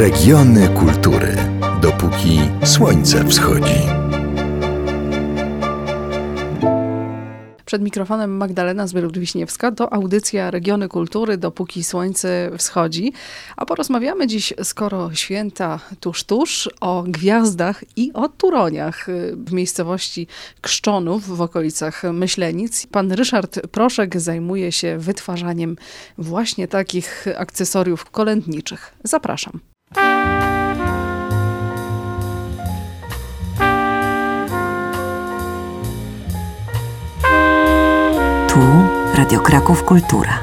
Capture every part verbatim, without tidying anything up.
Regiony kultury, dopóki słońce wschodzi. Przed mikrofonem Magdalena Zbierut-Wiśniewska. To audycja Regiony Kultury, dopóki słońce wschodzi. A porozmawiamy dziś, skoro święta tuż, tuż, o gwiazdach i o turoniach w miejscowości Krzczonów w okolicach Myślenic. Pan Ryszard Proszek zajmuje się wytwarzaniem właśnie takich akcesoriów kolędniczych. Zapraszam. Tu Radio Kraków Kultura.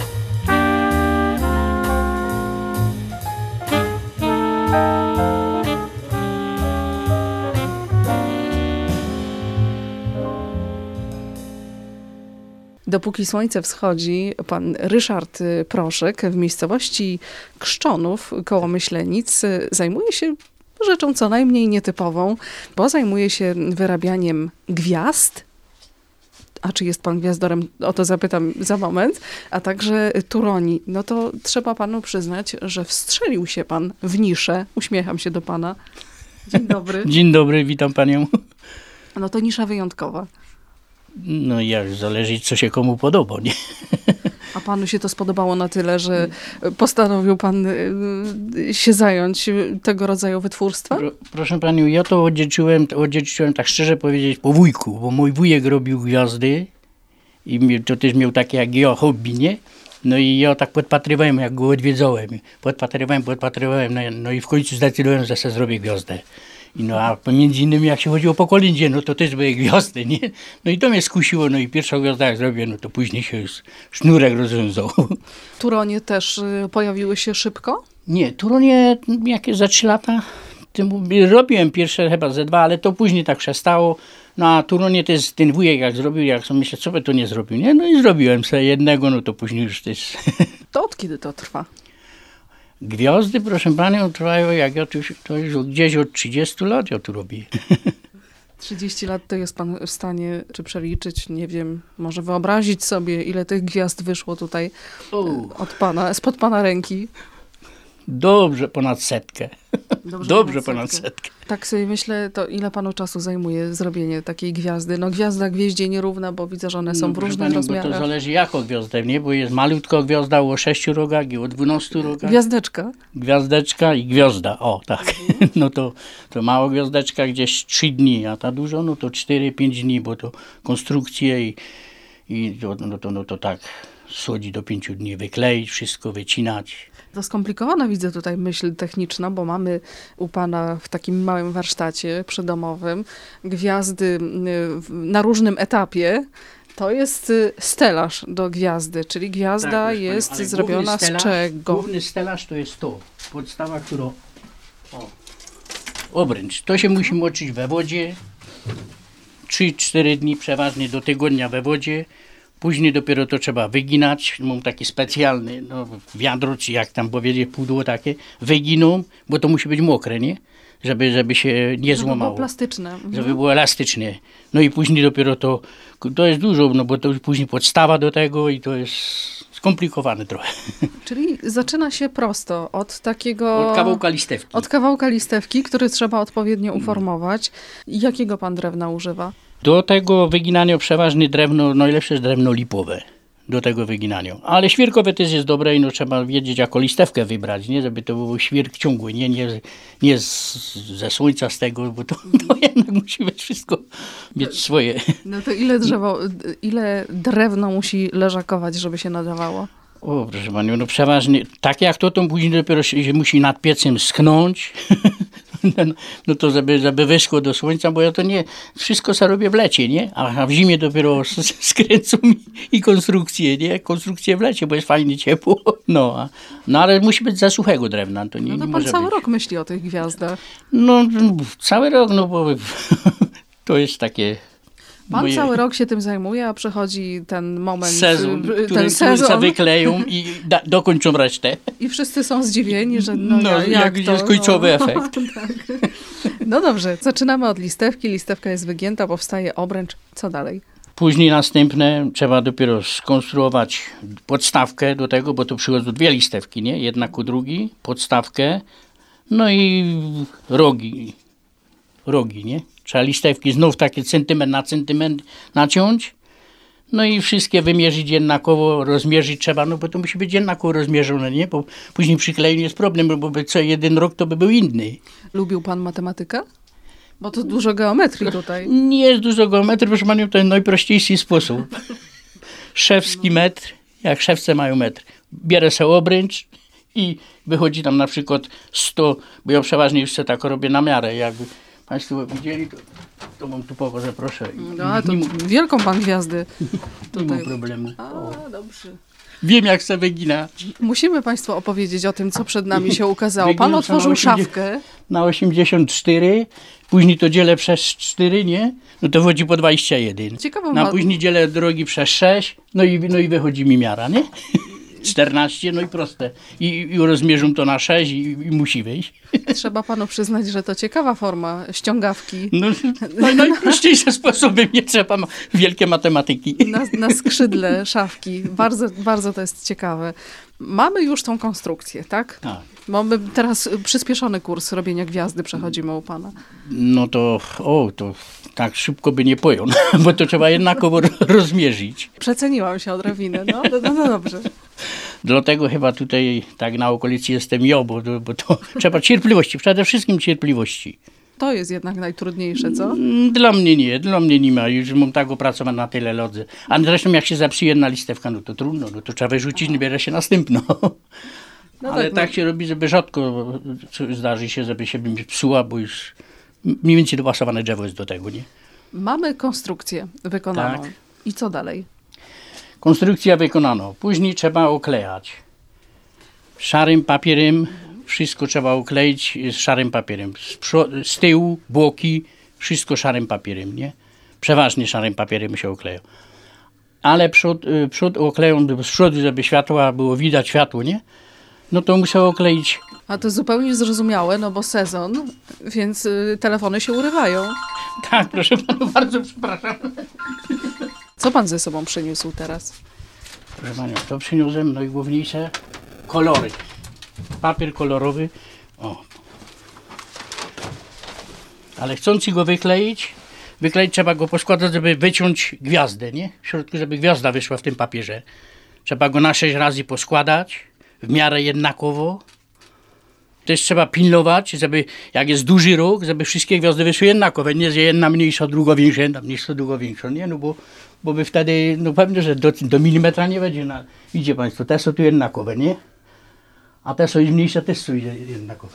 Dopóki słońce wschodzi, pan Ryszard Proszek w miejscowości Krzczonów koło Myślenic zajmuje się rzeczą co najmniej nietypową, bo zajmuje się wyrabianiem gwiazd. A czy jest pan gwiazdorem? O to zapytam za moment. A także turoni. No to trzeba panu przyznać, że wstrzelił się pan w niszę. Uśmiecham się do pana. Dzień dobry. Dzień dobry, witam panią. No to nisza wyjątkowa. No jak zależy, co się komu podoba, nie? A panu się to spodobało na tyle, że postanowił pan się zająć tego rodzaju wytwórstwem? Pro, proszę panią, ja to odziedziczyłem, odziedziczyłem tak szczerze powiedzieć po wujku, bo mój wujek robił gwiazdy i to też miał takie jak ja hobby, nie? No i ja tak podpatrywałem, jak go odwiedzałem. Podpatrywałem, podpatrywałem, no, no i w końcu zdecydowałem, że sobie zrobię gwiazdę. I no a między innymi jak się chodziło po kolędzie, no to też były gwiazdy, nie? No i to mnie skusiło, no i pierwsza gwiazda jak zrobię, no to później się już sznurek rozwiązał. Turonie też pojawiły się szybko? Nie, turonie jakieś za trzy lata. Tym robiłem pierwsze chyba ze dwa, ale to później tak przestało. No a turonie też ten wujek jak zrobił, jak sobie myślę, co by to nie zrobił, nie? No i zrobiłem sobie jednego, no to później już też. To od kiedy to trwa? Gwiazdy, proszę panią, trwają, jak ja tu, to już gdzieś od trzydziestu lat ja tu robię. trzydzieści lat to jest pan w stanie, czy przeliczyć, nie wiem, może wyobrazić sobie, ile tych gwiazd wyszło tutaj od pana, spod pana ręki? Dobrze ponad setkę. Dobrze, Dobrze ponad ponad setkę. setkę. Tak sobie myślę, to ile panu czasu zajmuje zrobienie takiej gwiazdy? No gwiazda gwieździe nierówna, bo widzę, że one są no, w różnych panią, rozmiarach. Bo to zależy jaką gwiazdę, nie? Bo jest malutka gwiazda o sześciu rogach i o dwunastu rogach. Gwiazdeczka? Gwiazdeczka i gwiazda, o tak. Mhm. No to, to mała gwiazdeczka gdzieś trzy dni, a ta dużo, no to cztery pięć dni, bo to konstrukcje i, i to, no, to, no to tak schodzi do pięciu dni, wykleić, wszystko wycinać. To skomplikowana widzę tutaj myśl techniczna, bo mamy u pana w takim małym warsztacie przydomowym gwiazdy na różnym etapie. To jest stelaż do gwiazdy, czyli gwiazda tak, jest panią, zrobiona stelaż, z czego? Główny stelaż to jest to, podstawa, którą... O, obręcz. To się musi moczyć we wodzie, trzy cztery dni przeważnie do tygodnia we wodzie. Później dopiero to trzeba wyginać. Mam taki specjalny no, wiadro, czy jak tam powiedzieć, pudło takie. Wyginą, bo to musi być mokre, nie? Żeby, żeby się nie złamało. Żeby było plastyczne. Mhm. Żeby było elastyczne. No i później dopiero to, to jest dużo, no bo to już później podstawa do tego i to jest skomplikowane trochę. Czyli zaczyna się prosto od takiego... Od kawałka listewki. Od kawałka listewki, który trzeba odpowiednio uformować. Jakiego pan drewna używa? Do tego wyginania przeważnie drewno, najlepsze jest drewno lipowe. Do tego wyginania. Ale świerkowe też jest dobre i no trzeba wiedzieć, jaką listewkę wybrać, nie? Żeby to był świerk ciągły, nie, nie, nie z, ze słońca z tego, bo to, to jednak musi być wszystko mieć swoje. No to ile drzewo, ile drewno musi leżakować, żeby się nadawało? O, proszę panią, no przeważnie, tak jak to, to później dopiero się musi nad piecem schnąć. No to żeby, żeby wyszło do słońca, bo ja to nie, wszystko sobie robię w lecie, nie? A w zimie dopiero skręcą i, i konstrukcje, nie? Konstrukcje w lecie, bo jest fajnie ciepło. No, a, no ale musi być za suchego drewna, to nie, no to nie pan może cały być. rok myśli o tych gwiazdach. No, cały rok, no bo to jest takie... Pan moje... cały rok się tym zajmuje, a przychodzi ten moment, sezon, ten który sezon. wykleją i da, dokończą resztę. I wszyscy są zdziwieni, że no, no jak, jak to? jest końcowy no. efekt. Tak. No dobrze, zaczynamy od listewki. Listewka jest wygięta, powstaje obręcz. Co dalej? Później następne trzeba dopiero skonstruować podstawkę do tego, bo tu przychodzą dwie listewki, nie? Jedna ku drugiej, podstawkę, No i rogi, rogi, nie? Trzeba listewki znów takie centymetr na centymetr naciąć. No i wszystkie wymierzyć jednakowo, rozmierzyć trzeba, no bo to musi być jednakowo rozmierzone, nie? Bo później przy klejeniu jest problem, bo by co jeden rok to by był inny. Lubił pan matematykę? Bo to dużo geometrii tutaj. Nie jest dużo geometrii, proszę panią, to jest najprościejszy sposób. Szewski metr, jak szewce mają metr. Bierę sobie obręcz i wychodzi tam na przykład sto, bo ja przeważnie już sobie tak robię na miarę. Jakby państwo widzieli, to, to mam tu powożę, proszę. No, a to nie, wielką pan gwiazdy. nie ma Tutaj. problemu. A, O, dobrze. wiem, jak se wygina. Musimy państwu opowiedzieć o tym, co przed nami się ukazało. Pan Wyginam otworzył sama szafkę. Na osiemdziesiąt cztery, później to dzielę przez cztery, nie? No to wychodzi po dwadzieścia jeden. Ciekawą No, a ma- później dzielę drogi przez sześć, no i, no i wychodzi mi miara, nie? czternaście, no i proste. I, i rozmierzą to na sześć i, i musi wyjść. Trzeba panu przyznać, że to ciekawa forma ściągawki. No, no najprościejsze sposoby, nie trzeba ma wielkie matematyki. Na, na skrzydle szafki. Bardzo, bardzo to jest ciekawe. Mamy już tą konstrukcję, tak? Tak. Mamy teraz przyspieszony kurs robienia gwiazdy, przechodzimy u pana. No to, o, to tak szybko by nie pojął, bo to trzeba jednakowo rozmierzyć. Przeceniłam się odrobinę, no, no, no, no dobrze. Dlatego chyba tutaj tak na okolicy jestem ja, bo, to- bo to trzeba cierpliwości, przede wszystkim cierpliwości. To jest jednak najtrudniejsze, co? Mm, Dla mnie nie, dla mnie nie ma, już mam tak opracowane na tyle lodze. A zresztą jak się zepsuje jedna listewka, no to trudno, no to trzeba wyrzucić, nie bierze się następną. No Ale tak, tak, no. się robi, żeby rzadko co- zdarzy się, żeby się mi psuła, bo już mniej więcej dopasowane drzewo jest do tego, nie? Mamy konstrukcję wykonaną. Tak. I co dalej? Konstrukcja wykonano. Później trzeba oklejać. Szarym papierem, wszystko trzeba okleić z szarym papierem. Z, przo- z tyłu, boki, wszystko szarym papierem, nie? Przeważnie szarym papierem się okleja. Ale przód, y, przód okleją z przodu, żeby światła było widać światło, nie? No to muszę okleić. A to zupełnie zrozumiałe, no bo sezon, więc y, telefony się urywają. Tak, proszę pana, bardzo przepraszam. Co pan ze sobą przyniósł teraz? Proszę panią, to przyniosłem najgłówniejsze kolory. Papier kolorowy. O. Ale chcąc go wykleić, wykleić trzeba go poskładać, żeby wyciąć gwiazdę, nie? W środku, żeby gwiazda wyszła w tym papierze. Trzeba go na sześć razy poskładać, w miarę jednakowo. Też trzeba pilnować, żeby jak jest duży róg, żeby wszystkie gwiazdy wyszły jednakowe. Nie, że jedna mniejsza, druga większa, jedna mniejsza, druga większa, nie? No bo, bo by wtedy, no pewnie, że do, do milimetra nie będzie. Na, widzicie państwo, te są tu jednakowe, nie? A te są już mniejsze, też są jednakowe.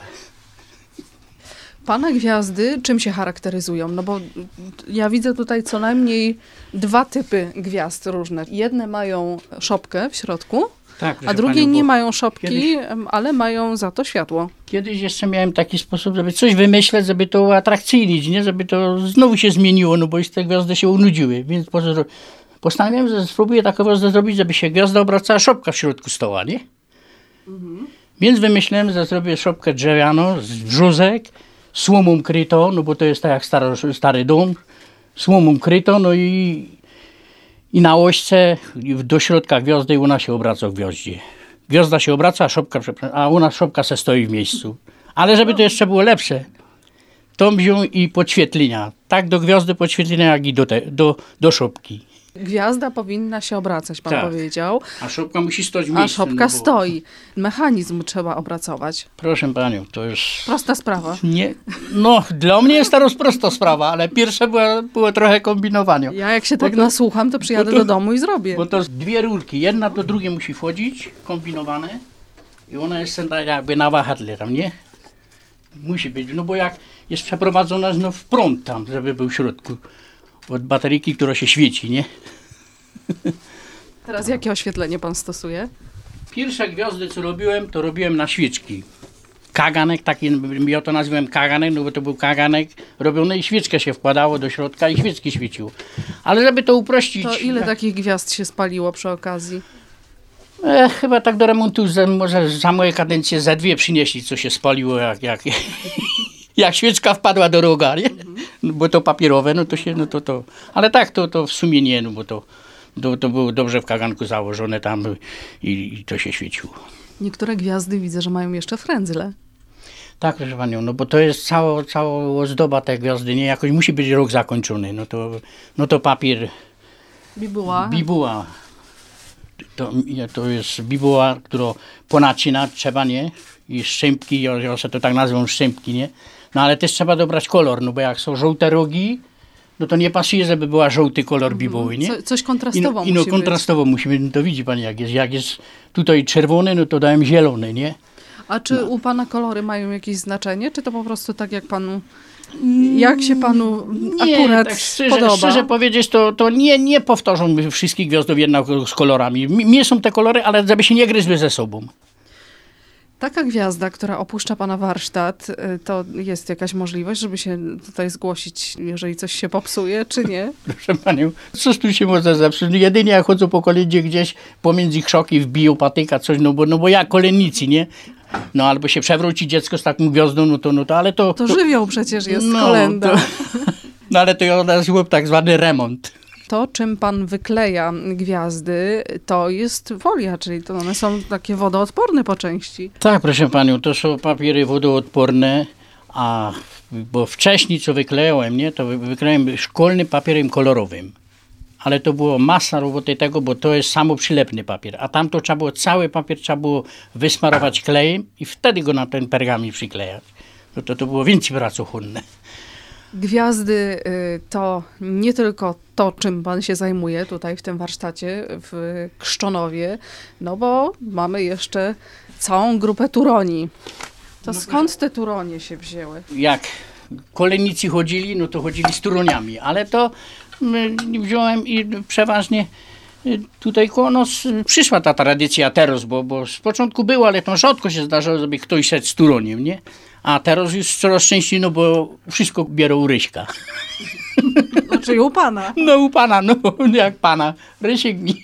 Pana gwiazdy czym się charakteryzują? No bo ja widzę tutaj co najmniej dwa typy gwiazd różne. Jedne mają szopkę w środku, Tak, a drugie nie mają szopki, kiedyś- em, ale mają za to światło. Kiedyś jeszcze miałem taki sposób, żeby coś wymyśleć, żeby to uatrakcyjnić, nie? Żeby to znowu się zmieniło, no bo już te gwiazdy się unudziły. Więc po- postanowiłem, że spróbuję taką gwiazdę zrobić, żeby się gwiazda obracała, szopka w środku stoła, nie? Więc wymyśliłem, że zrobię szopkę drzewianą z brzózek, słomą kryto, no bo to jest tak jak staro, stary dom, słomą kryto, no i, i na ośce do środka gwiazdy i ona się obraca w gwiaździe. Gwiazda się obraca, a szopka, przepraszam, a u nas szopka se stoi w miejscu. Ale żeby to jeszcze było lepsze, to wziął i podświetlenia. Tak do gwiazdy podświetlenia, jak i do, te, do, do szopki. Gwiazda powinna się obracać, pan Tak. powiedział, A szopka musi stać w a miejscu. szopka no bo- stoi. Mechanizm trzeba opracować. Proszę panią, to już... Prosta sprawa. Nie, no, dla mnie jest to prosta sprawa, ale pierwsze było, było trochę kombinowania. Ja jak się Bo tak to- nasłucham, to przyjadę bo to- do domu i zrobię. Bo to jest dwie rurki, jedna do drugiej musi wchodzić, kombinowane i ona jest tak jakby na wahadle tam, nie? Musi być, no bo jak jest przeprowadzona no, w prąd tam, żeby był w środku, od bateryjki, która się świeci, nie? Teraz jakie oświetlenie pan stosuje? Pierwsze gwiazdy, co robiłem, to robiłem na świeczki. Kaganek, taki, ja to nazywałem kaganek, no bo to był kaganek robiony i świeczkę się wkładało do środka i świeczki świeciło. Ale żeby to uprościć... To ile takich gwiazd się spaliło przy okazji? E, chyba tak do remontu, ze, może za moje kadencje ze dwie przynieśli, co się spaliło, jak, jak, jak świeczka wpadła do roga, nie? No, bo to papierowe, no to się, no to to... Ale tak, to, to w sumie nie, no bo to, to, to było dobrze w kaganku założone tam i, i to się świeciło. Niektóre gwiazdy widzę, że mają jeszcze frędzle. Tak, proszę panią, no bo to jest cała, cała ozdoba tej gwiazdy, nie? Jakoś musi być rok zakończony, no to, no to papier, Bibuła. bibuła, to, to jest bibuła, którą ponacinać trzeba, nie? I szczępki, ja, ja się to tak nazywam, szczępki, nie? No ale też trzeba dobrać kolor, no bo jak są żółte rogi, no to nie pasuje, żeby była żółty kolor bibuły, nie? Co, coś I kontrastowo no, i no musi kontrastowo musi być, no to widzi pani jak jest, jak jest tutaj czerwony, no to dałem zielony, nie? być. A czy u pana kolory mają jakieś znaczenie, czy to po prostu tak jak panu, jak się panu Nie, akurat tak szczerze, podoba? szczerze powiedzieć, to, to nie, nie powtarzam wszystkich gwiazdów jednak z kolorami. Mnie są te kolory, ale żeby się nie gryzły ze sobą. Taka gwiazda, która opuszcza pana warsztat, y, to jest jakaś możliwość, żeby się tutaj zgłosić, jeżeli coś się popsuje, czy nie? Proszę panią, coś tu się może zepsuć? Jedynie jak chodzą po kolędzie gdzieś pomiędzy krzoki, wbiją patyka, coś, no bo, no bo jak kolennicy, nie? No albo się przewróci dziecko z taką gwiazdą, no to, no to ale to... To żywioł przecież jest, no, kolenda. To, no ale to ja nazywam tak zwany remont. To, czym pan wykleja gwiazdy, to jest folia, czyli to one są takie wodoodporne po części. Tak, proszę panią, to są papiery wodoodporne, a bo wcześniej co wyklejałem, nie, to wy- wyklejałem szkolnym papierem kolorowym. Ale to było masa roboty tego, bo to jest samoprzylepny papier, a tam to trzeba było, cały papier trzeba było wysmarować klejem i wtedy go na ten pergamin przyklejać. No to, to było więcej pracochłonne. Gwiazdy y, to nie tylko to, czym pan się zajmuje tutaj w tym warsztacie w Krzczonowie, no bo mamy jeszcze całą grupę turoni. To skąd te turonie się wzięły? Jak kolennicy chodzili, no to chodzili z turoniami, ale to mm, wziąłem i przeważnie y, tutaj koło nas y, przyszła ta tradycja teraz, bo, bo z początku było, ale to rzadko się zdarzało, żeby ktoś szedł z turoniem, nie? A teraz już coraz częściej, no bo wszystko biorą Ryśka. Czyli u pana. No u pana, no jak pana, Rysiek mi.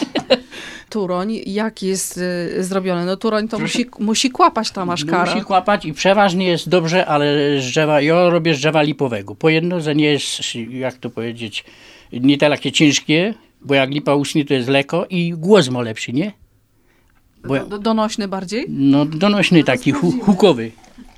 Turoń, jak jest y, zrobiony? No turoń to musi, musi kłapać ta maszkara. Musi kłapać i przeważnie jest dobrze, ale z drzewa, ja robię z drzewa lipowego. Po jedno, że nie jest, jak to powiedzieć, nie takie ciężkie, bo jak lipa uschnie, to jest lekko i głos ma lepszy, nie? Bo, Do, donośny bardziej? no donośny taki, hu, hukowy.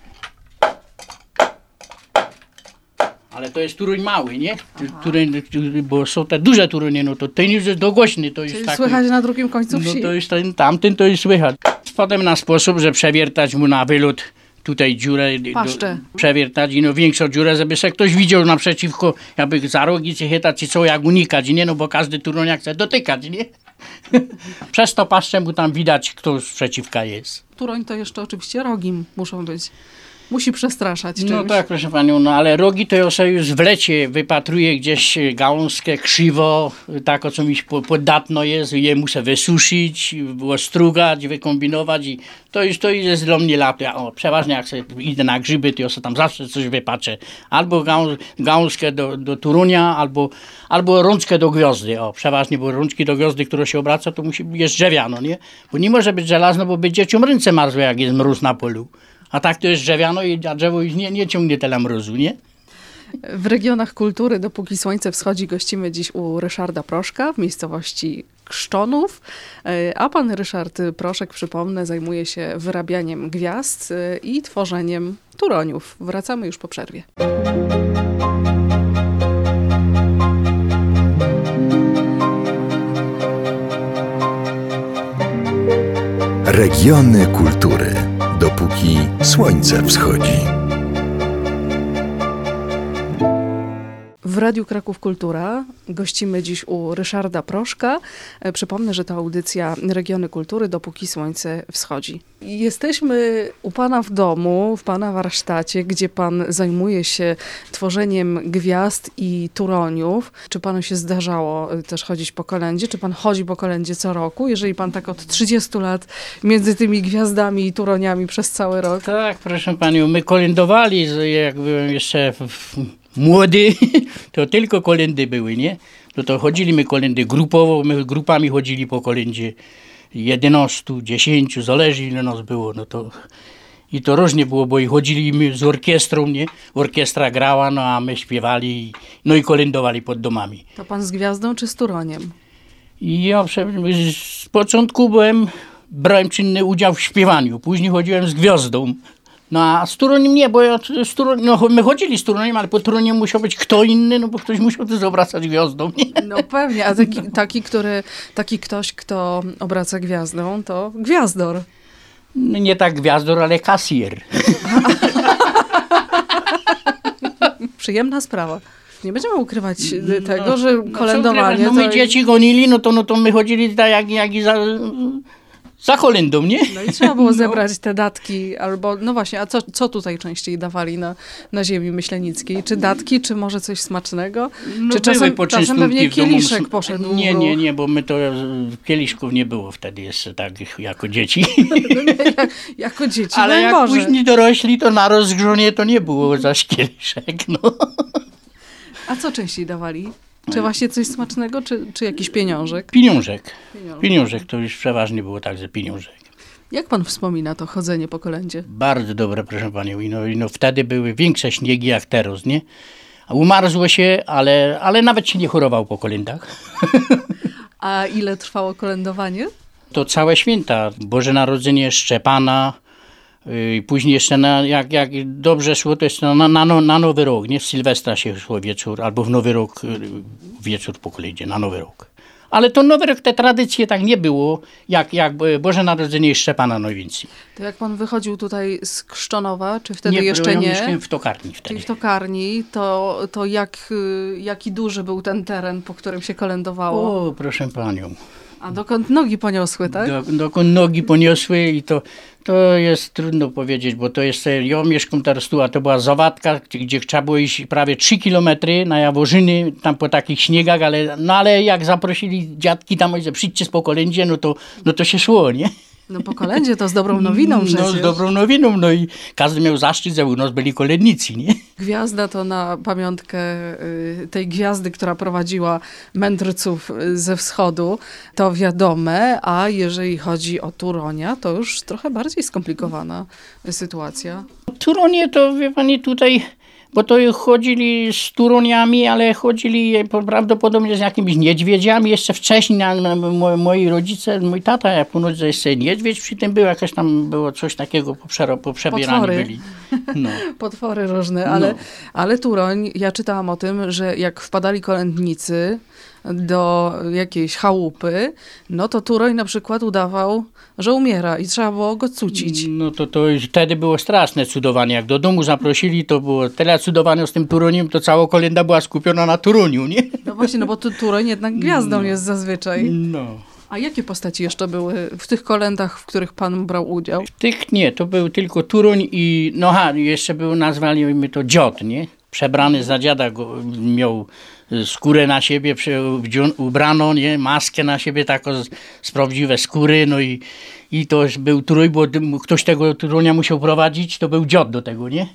Ale to jest turoń mały, nie? Turoń, bo są te duże turonie, no to ten już jest dogłośny, to już Czyli taki. słychać na drugim końcu No wsi. to już ten, tamten to już słychać. Potem na sposób, że przewiertać mu na wylot tutaj dziurę. do- Paszczę. Przewiertać i no większą dziurę, żeby się ktoś widział naprzeciwko, jakby za rogi się chytać i co, jak unikać, nie? No bo każdy turoniak chce dotykać, nie? Przez to paszczę mu tam widać, kto sprzeciwka jest. Turoń to jeszcze oczywiście rogi muszą być. Musi przestraszać czymś. No tak, proszę panią, no ale rogi to ja sobie już w lecie wypatruję gdzieś gałązkę krzywo, tak o co mi po- podatno jest, je muszę wysuszyć, ostrugać, wykombinować i to już to już jest dla mnie lato. O, przeważnie jak sobie idę na grzyby, to ja sobie tam zawsze coś wypatrzę. Albo gałąz, gałązkę do, do turunia, albo, albo rączkę do gwiazdy. O, przeważnie, bo rączki do gwiazdy, która się obraca, to musi jest drzewiano, nie? Bo nie może być żelazno, bo by dzieciom ręce marzły, jak jest mróz na polu. A tak to jest drzewiano i a drzewo już nie, nie ciągnie tyle mrozu, nie? W regionach kultury, dopóki słońce wschodzi, gościmy dziś u Ryszarda Proszka w miejscowości Krzczonów. E, A pan Ryszard Proszek, przypomnę, zajmuje się wyrabianiem gwiazd e, i tworzeniem turoniów. Wracamy już po przerwie. Regiony kultury. Dopóki słońce wschodzi. W Radiu Kraków Kultura gościmy dziś u Ryszarda Proszka. E, Przypomnę, że to audycja Regiony Kultury, dopóki słońce wschodzi. Jesteśmy u pana w domu, w pana warsztacie, gdzie pan zajmuje się tworzeniem gwiazd i turoniów. Czy panu się zdarzało e, też chodzić po kolędzie? Czy pan chodzi po kolędzie co roku? Jeżeli pan tak od trzydziestu lat między tymi gwiazdami i turoniami przez cały rok. Tak, proszę panią, my kolędowali, z- jak byłem jeszcze w- w- młody, to tylko kolędy były, nie? No to chodzili my kolędy grupowo, my grupami chodzili po kolędzie jedenastu, dziesięciu, zależy ile nas było, no to i to różnie było, bo i chodzili my z orkiestrą, nie? Orkiestra grała, no a my śpiewali, no i kolędowali pod domami. To pan z gwiazdą czy z turoniem? I ja prze- z początku byłem, brałem czynny udział w śpiewaniu, później chodziłem z gwiazdą No a z Turoniem nie, bo ja, z Turon, no, my chodzili z Turoniem, ale po Turonie musiał być kto inny, no bo ktoś musiał też obracać gwiazdą, nie? No pewnie, a taki, taki, który, taki ktoś, kto obraca gwiazdą, to gwiazdor. No, nie tak gwiazdor, ale kasjer. Przyjemna sprawa. Nie będziemy ukrywać tego, No, że no, kolędowanie... no my to... dzieci gonili, no to, no to my chodzili tak jak, jak i za, za kolędą, nie? No i trzeba było zebrać te datki, albo, no właśnie, a co, co tutaj częściej dawali na, na ziemi myślenickiej? Czy datki, czy może coś smacznego? No czy czasem, były czasem pewnie w domu. kieliszek poszedł Nie, w ruch? nie, nie, bo my to kieliszków nie było wtedy jeszcze tak jako dzieci. No nie, jak, jako dzieci, Ale broń jak Boże. później dorośli, to na rozgrzonie to nie było zaś kieliszek, no. A co częściej dawali? Czy właśnie coś smacznego, czy, czy jakiś pieniążek? Pieniążek. Pieniążek. Pieniążek to już przeważnie było tak, że pieniążek. Jak pan wspomina to chodzenie po kolędzie? Bardzo dobre, proszę panią. I no, i no wtedy były większe śniegi jak teraz, nie? A umarzło się, ale, ale nawet się nie chorował po kolędach. A ile trwało kolędowanie? To całe święta. Boże Narodzenie Szczepana, i później jeszcze, na, jak, jak dobrze szło, to jeszcze na, na, na Nowy Rok, nie? W Sylwestra się szło wieczór, albo w Nowy Rok, y, wieczór po kolędzie, na Nowy Rok. Ale to Nowy Rok, te tradycje tak nie było, jak, jak Boże Narodzenie Szczepana najwięcej. To jak pan wychodził tutaj z Krzczonowa, czy wtedy nie, jeszcze ja nie? mieszkałem w tokarni wtedy. Czyli w tokarni, to, to jak, y, jaki duży był ten teren, po którym się kolędowało? O, proszę panią. A dokąd nogi poniosły, tak? Do, dokąd nogi poniosły i to, to jest trudno powiedzieć, bo to jest, ja mieszkam teraz tu, a to była Zawadka, gdzie, gdzie trzeba było iść prawie trzy kilometry na Jaworzyny, tam po takich śniegach, ale, no ale jak zaprosili dziadki tam, że przyjdźcie z po kolędzie, no to, no to się szło, nie? No po kolędzie to z dobrą nowiną przecież. No z dobrą nowiną, no i każdy miał zaszczyt, że u nas byli kolędnicy, nie? Gwiazda to na pamiątkę y, tej gwiazdy, która prowadziła mędrców y, ze wschodu, to wiadome, a jeżeli chodzi o Turonia, to już trochę bardziej skomplikowana sytuacja. Turonie to, wie pani, tutaj, bo to chodzili z Turoniami, ale chodzili prawdopodobnie z jakimiś niedźwiedziami. Jeszcze wcześniej na, na, moi, moi rodzice, mój tata, jak ponoć, że jeszcze niedźwiedź przy tym był, jakieś tam było coś takiego poprzera- poprzebierani Potwory. byli. No. Potwory różne, ale, No. ale Turoń, ja czytałam o tym, że jak wpadali kolędnicy do jakiejś chałupy, no to Turoń na przykład udawał, że umiera i trzeba było go cucić. No to, to już wtedy było straszne cudowanie. Jak do domu zaprosili, to było tyle cudowania z tym Turoniem, to cała kolęda była skupiona na Turoniu, nie? No właśnie, no bo tu Turoń jednak gwiazdą No. jest zazwyczaj. No. A jakie postaci jeszcze były w tych kolędach, w których pan brał udział? Tych nie, to był tylko Turoń i, no ha, jeszcze był, nazwaliśmy to dziad, nie? Przebrany za dziada, go, miał skórę na siebie, prze- wdzią- ubrano, nie? Maskę na siebie, taką z, z prawdziwej skóry, no i, i to był Turoń, bo ktoś tego Turonia musiał prowadzić, to był dziad do tego, nie?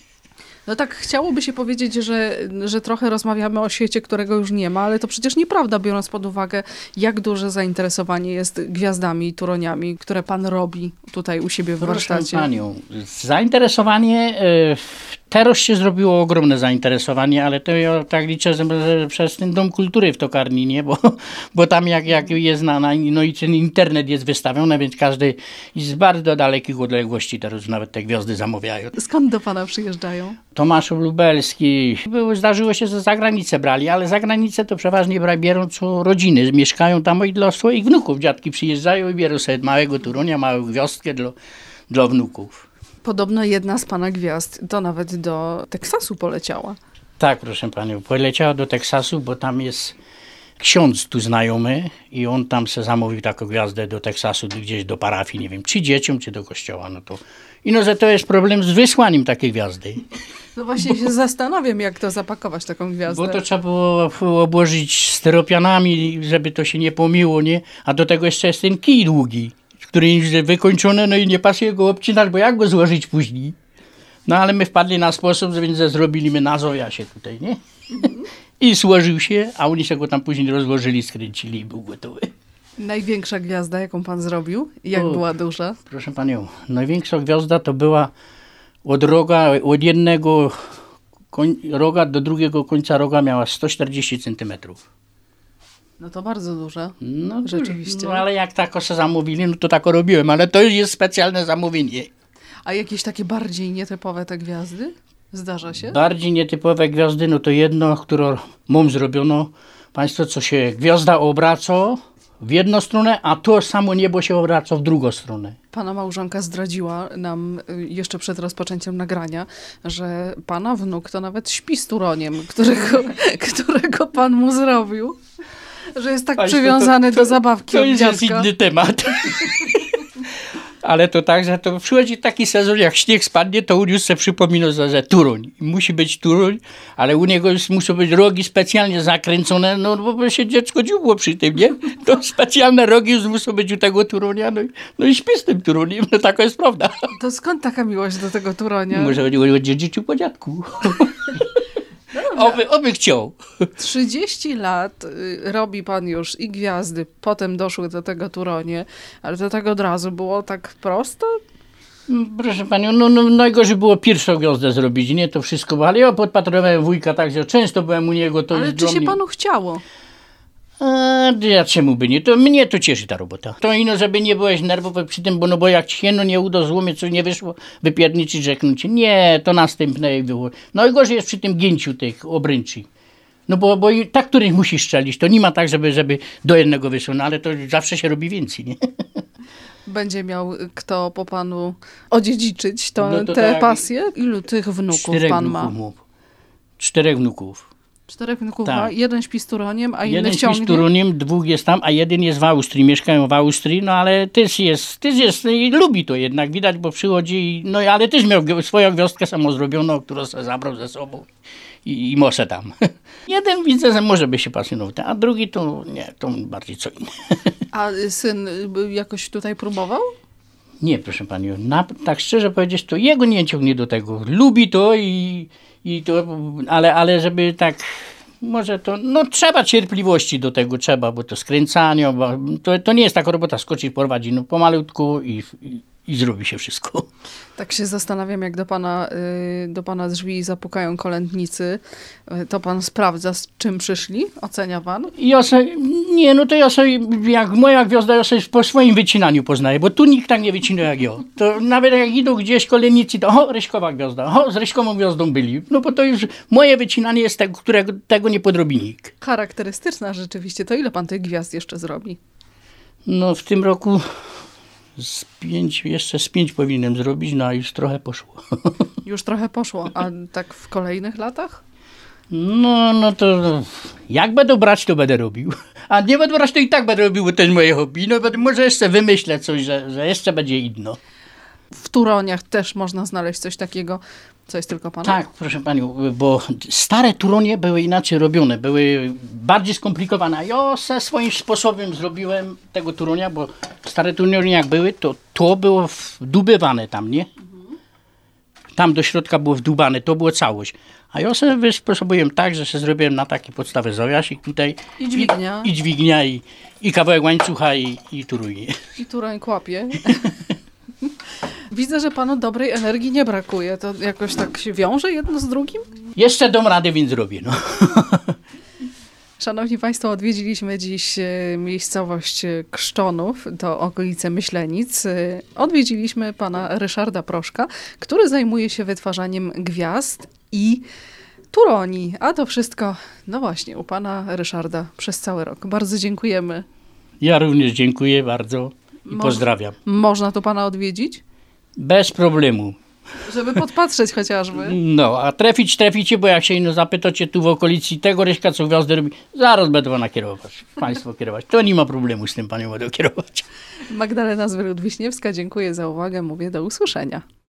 No tak chciałoby się powiedzieć, że, że trochę rozmawiamy o świecie, którego już nie ma, ale to przecież nieprawda, biorąc pod uwagę, jak duże zainteresowanie jest gwiazdami i turoniami, które pan robi tutaj u siebie w Proszę warsztacie. panią, zainteresowanie, e, teraz się zrobiło ogromne zainteresowanie, ale to ja tak liczę, że że przez ten Dom Kultury w Tokarni, nie? Bo, bo tam jak, jak jest na, na, no i ten internet jest wystawiony, więc każdy z bardzo dalekich odległości teraz nawet te gwiazdy zamawiają. Skąd do pana przyjeżdżają? Tomaszów Lubelski. Było, zdarzyło się, że za granicę brali, ale za granicę to przeważnie bra- biorą co rodziny. Mieszkają tam i dla swoich wnuków. Dziadki przyjeżdżają i biorą sobie małego Turonia, małą gwiazdkę dla, dla wnuków. Podobno jedna z pana gwiazd to nawet do Teksasu poleciała. Tak, proszę panią. Poleciała do Teksasu, bo tam jest ksiądz tu znajomy i on tam se zamówił taką gwiazdę do Teksasu, gdzieś do parafii, nie wiem, czy dzieciom, czy do kościoła. No to, i no, że to jest problem z wysłaniem takiej gwiazdy. No właśnie się zastanawiam, jak to zapakować taką gwiazdę. Bo to trzeba było obłożyć styropianami, żeby to się nie pomiło, nie? A do tego jeszcze jest ten kij długi, który jest wykończony, no i nie pasuje go obcinać, bo jak go złożyć później? No ale my wpadli na sposób, więc zrobiliśmy na zowiasie tutaj, nie? I złożył się, a oni się go tam później rozłożyli, skręcili i był gotowy. Największa gwiazda, jaką pan zrobił? Jak O. była duża? Proszę panią, największa gwiazda to była od roga, od jednego koń, roga do drugiego końca roga miała sto czterdzieści centymetrów. No to bardzo duża. No, Rzeczywiście. No ale jak tak se zamówili, no to tak robiłem, ale to już jest specjalne zamówienie. A jakieś takie bardziej nietypowe te gwiazdy? Zdarza się? Bardziej nietypowe gwiazdy, no to jedno, które mam zrobiono, państwo, co się gwiazda obraca w jedną stronę, a to samo niebo się obraca w drugą stronę. Pana małżonka zdradziła nam y, jeszcze przed rozpoczęciem nagrania, że pana wnuk to nawet śpi z turoniem, którego, którego pan mu zrobił. Że jest tak Państwo, przywiązany to, to, do zabawki to od jest dziadka. inny temat. Ale to tak, że to przychodzi taki sezon, jak śnieg spadnie, to u już se przypomina, że, że turoń. Musi być turoń, ale u niego już muszą być rogi specjalnie zakręcone, no bo się dziecko dziubło przy tym, nie? To specjalne rogi już muszą być u tego turonia, no i, no i śpi z tym turoniem, no taka jest prawda. To skąd taka miłość do tego turonia? Może o dziedziczył po dziadku. Oby, oby chciał. trzydzieści lat y, robi pan już i gwiazdy, potem doszły do tego turonie, ale to tak od razu było tak prosto? Proszę panią, no, no najgorzej było pierwszą gwiazdę zrobić, nie to wszystko, ale ja podpatrowałem wujka, także często byłem u niego. To Ale jest czy dla się mnie... panu chciało? A, ja czemu by nie? To mnie to cieszy ta robota. To ino, żeby nie byłeś nerwowy przy tym, bo no bo jak ci się no nie uda złomieć, coś nie wyszło, wypierniczyć, rzeknąć. Nie, to następne było. Najgorzej jest przy tym gięciu tych obręczy. No bo, bo i tak któryś musi strzelić. To nie ma tak, żeby, żeby do jednego wyszło, no ale to zawsze się robi więcej, nie? Będzie miał kto po panu odziedziczyć to, No to te tak. pasje? Ilu tych wnuków Czterech pan wnuków ma? mu. Czterech wnuków. Czterech wnuków Tak. ma, jeden śpi z turoniem, a inny Jeden śpi ciągnie. z Toruniem, dwóch jest tam, a jeden jest w Austrii. Mieszkają w Austrii, no ale też jest, też jest i lubi to jednak, widać, bo przychodzi, i- no ale też miał gwi- swoją gwiazdkę samo zrobioną, którą sobie zabrał ze sobą i, i może tam. Jeden widzę, że może by się pasjonował, a drugi to nie, to bardziej co inne. A syn y, jakoś tutaj próbował? Nie, proszę pani, na, tak szczerze powiedzieć, to jego nie ciągnie do tego. Lubi to i, i to, ale, ale żeby tak, może to, no trzeba cierpliwości do tego, trzeba, bo to skręcanie, bo to, to nie jest taka robota, skoczyć, porwać, no pomalutku i, i, i zrobi się wszystko. Tak się zastanawiam, jak do pana, y, do pana drzwi zapukają kolędnicy, y, to pan sprawdza, z czym przyszli? Ocenia pan? I ja sobie, nie, no to ja sobie, jak moja gwiazda, ja sobie po swoim wycinaniu poznaję, bo tu nikt tak nie wycina jak ja. To nawet jak idą gdzieś kolejnicy, to o, Ryśkowa gwiazda, o, z Ryśkową gwiazdą byli. No bo to już moje wycinanie jest tego, którego tego nie podrobi nikt. Charakterystyczna rzeczywiście. To ile pan tych gwiazd jeszcze zrobi? No w tym roku z pięć, jeszcze z pięć powinienem zrobić, no a już trochę poszło. Już trochę poszło, a tak w kolejnych latach? No, no to jak będę brać, to będę robił. A nie będę brać, to i tak będę robił, bo to jest moje hobby. No będę, może jeszcze wymyślę coś, że, że jeszcze będzie inno. W turoniach też można znaleźć coś takiego, co jest tylko pana? Tak, proszę panią, bo stare turonie były inaczej robione, były bardziej skomplikowane. Ja ze swoim sposobem zrobiłem tego turonia, bo stare turonie jak były, to to było wdubywane tam, nie? Tam do środka było wdubane, to było całość. A ja sobie wysposobiłem tak, że się zrobiłem na takiej podstawie zawiasik tutaj. I dźwignia. I, i dźwignia, i, i kawałek łańcucha, i, i turunie. I turoń kłapie. Widzę, że panu dobrej energii nie brakuje. To jakoś tak się wiąże jedno z drugim? Jeszcze dam radę, więc zrobię, no. Szanowni Państwo, odwiedziliśmy dziś e, miejscowość e, Krzczonów, to okolice Myślenic. E, Odwiedziliśmy pana Ryszarda Proszka, który zajmuje się wytwarzaniem gwiazd i turoni. A to wszystko, no właśnie, u pana Ryszarda przez cały rok. Bardzo dziękujemy. Ja również dziękuję bardzo i Moż- pozdrawiam. Można tu pana odwiedzić? Bez problemu. Żeby podpatrzeć chociażby. No, a trafić traficie, bo jak się ino zapytacie tu w okolicy tego Ryśka, co gwiazdę robi, zaraz będę pana kierować, państwo kierować. To nie ma problemu z tym, panią będę kierować. Magdalena Zwyrud-Wiśniewska, dziękuję za uwagę. Mówię do usłyszenia.